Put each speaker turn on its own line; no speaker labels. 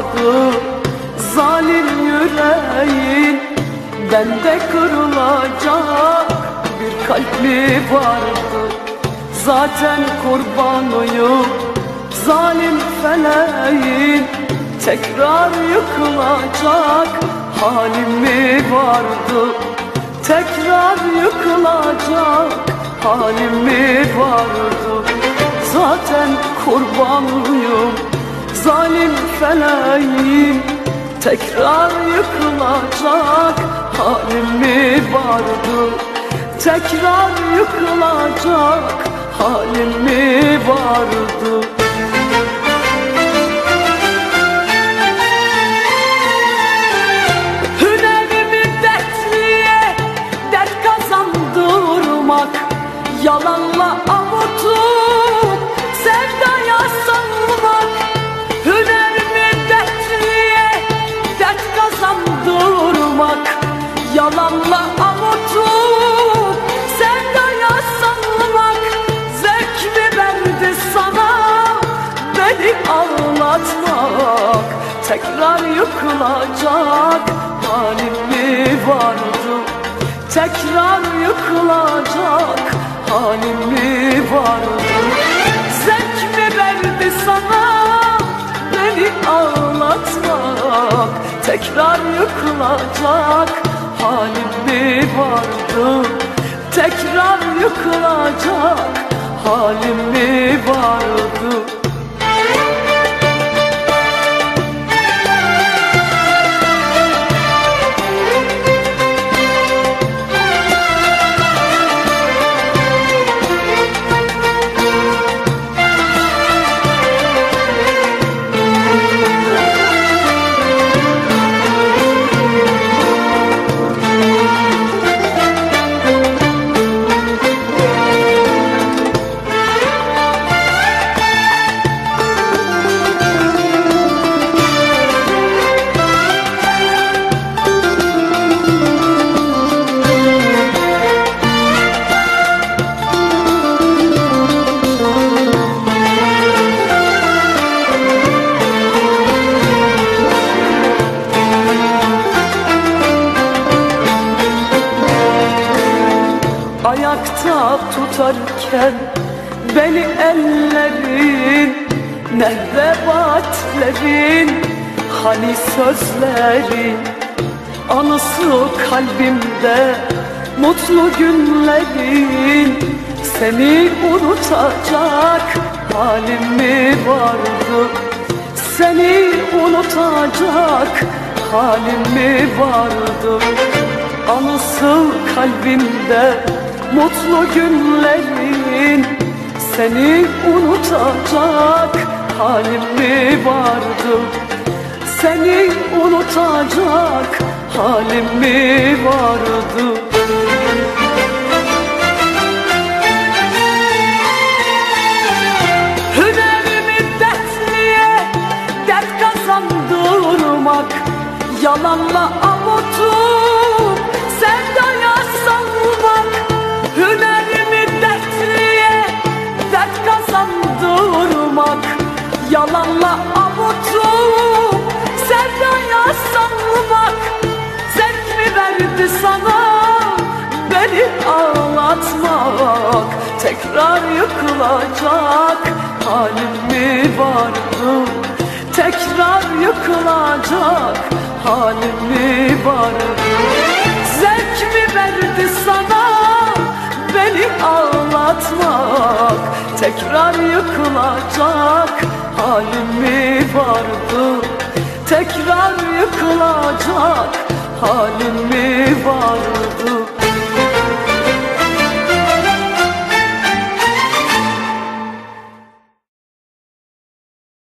vardı zalim yüreğin, bende kırılacak bir kalp mi vardı? Zaten kurbanıyım zalim feleğin, tekrar yıkılacak halim mi vardı? Tekrar yıkılacak halim mi vardı? Zaten kurbanıyım zalim feleğin, tekrar yıkılacak halim mi vardı? Tekrar yıkılacak halim mi vardı? Hünerimi dertliye dert kazandırmak, yalanla avutup sevdaya salmak. Hünerimi dertliye dert kazandırmak, yalanla avutup sevdaya salmak. Zevk mi verdi sana beni ağlatmak? Tekrar yıkılacak halim mi vardı? Tekrar yıkılacak halim mi vardı? Zevk mi verdi sana beni ağlatmak? Tekrar yıkılacak halim mi vardı? Tekrar yıkılacak halim mi vardı? Ayakta tutarken beni ellerin, nerede vaatlerin, hani sözlerin? Anısı kalbimde mutlu günlerin, seni unutacak halim mi vardı? Seni unutacak halim mi vardı? Anısı kalbimde mutlu günlerin, seni unutacak halim mi vardı? Seni unutacak halim mi vardı? Hünerimi dertliye dert kazandırmak, yalanla avutup sevdaya salmak. Hünerimi dertliye dert kazandırmak, yalanla avutup sevdaya salmak. Zevk mi verdi sana beni ağlatmak? Tekrar yıkılacak halim mi vardı? Tekrar yıkılacak halim mi vardı? Zevk mi verdi sana beni ağlatmak? Tekrar yıkılacak halim mi vardı? Tekrar yıkılacak halim mi vardı?